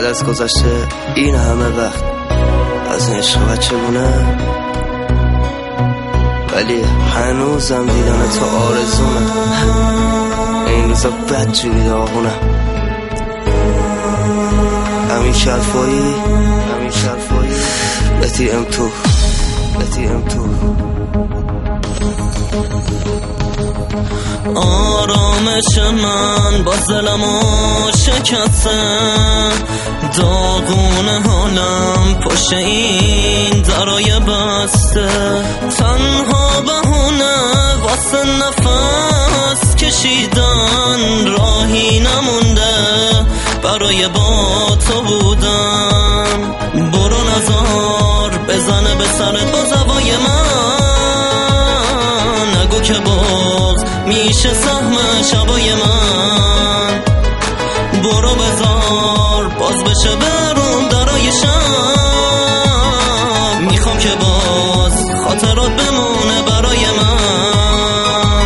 بعد از گذشته این همه وقت از این عشق بچگونه، ولی هنوزم دیدن تو آرزونه. این روزا بدجوری داغونه. همین شرفایی بتیم تو آرامش من با ظلمو شکسته، داغون حالم پشت این درای بسته، تنها بهونه واسه نفس کشیدن، راهی نمونده برای با تو بودن. برو نزار بزنه به سرت با زوای من، نگو که باز میشه سهم شبای من. برو بزار باز بشه برون درای شب، میخوام که باز خاطرات بمونه برای من.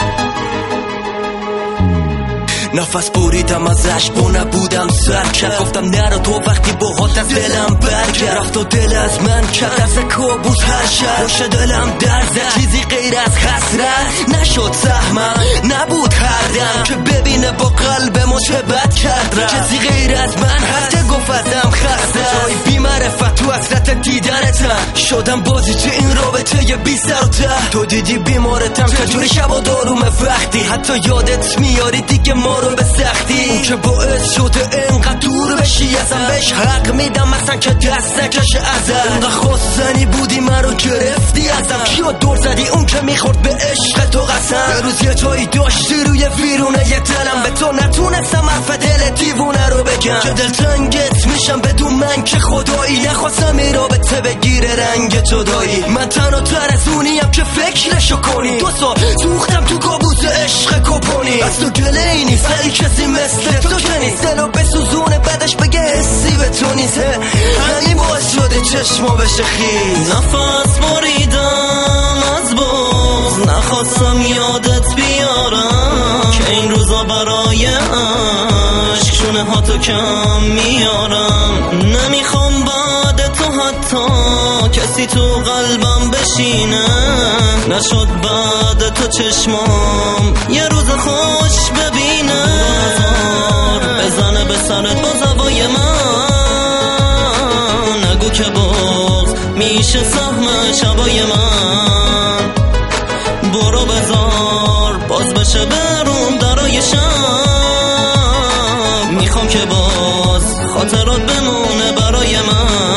نفس بریدم از عشق و نبودم سرکرد، گفتم نرو تو وقتی باهات از دلم برگرد. رفت و دل از من کرد از کابوس هر شب، خوش دلم در زد چیزی غیر از حسرت نشد سهمم، نبود هر دم که ببینه با قلبمو چه بد کرد. کسی غیر از من هست گفت ازم خسته، جای بی معرفت تو حسرت دیدنتم، شدم بازیچه این رابطه ی بی سر و ته. تو دیدی بیمارتم چجوری شب و داروم وقتی، حتی یادت میاری دیگه ما رو به سختی. اون که باعث شده اینقدر دور بشی ازم، بهش حق میدم مثلا که دست نکشه ازم. اینقدر خواستنی بودی من رو گرفتی ازم، کیو دور زدی اون که میخورد به عشق تو قسم. یه روز یه جایی داشتی روی ویرونه یه دلم، به تو نتونستم حرف دل دیوونه رو بگم، که دلتنگت میشم بدون من که خدایی. نخواستم این رابطه بگیره رنگ جدایی، من تنها تر از اونیم که فکرشو کنی. 2 سال سوختم تو کابوس عشق کپونی، از تو گله ای نیست ولی کسی مثل تو که نیست، دلو بسوزونه بعدش بگه حسی به تو نیست. همین باعث شده چشما بشه خیز. نفس بریدم از بغض، نخواستم یادت بیارم که این روزا برای عشق شونه ها تو کم میارم. نمیخوام بعد تو حتی کسی تو قلبم بشینه، نشد بعد تو چشمام یه روز خوش ببینه. بزنه به سرت با زوای من، نگو که باز میشه سهم شبای من. برو بزار باز بشه برون درای شب، میخوام که باز خاطرات بمونه برای من.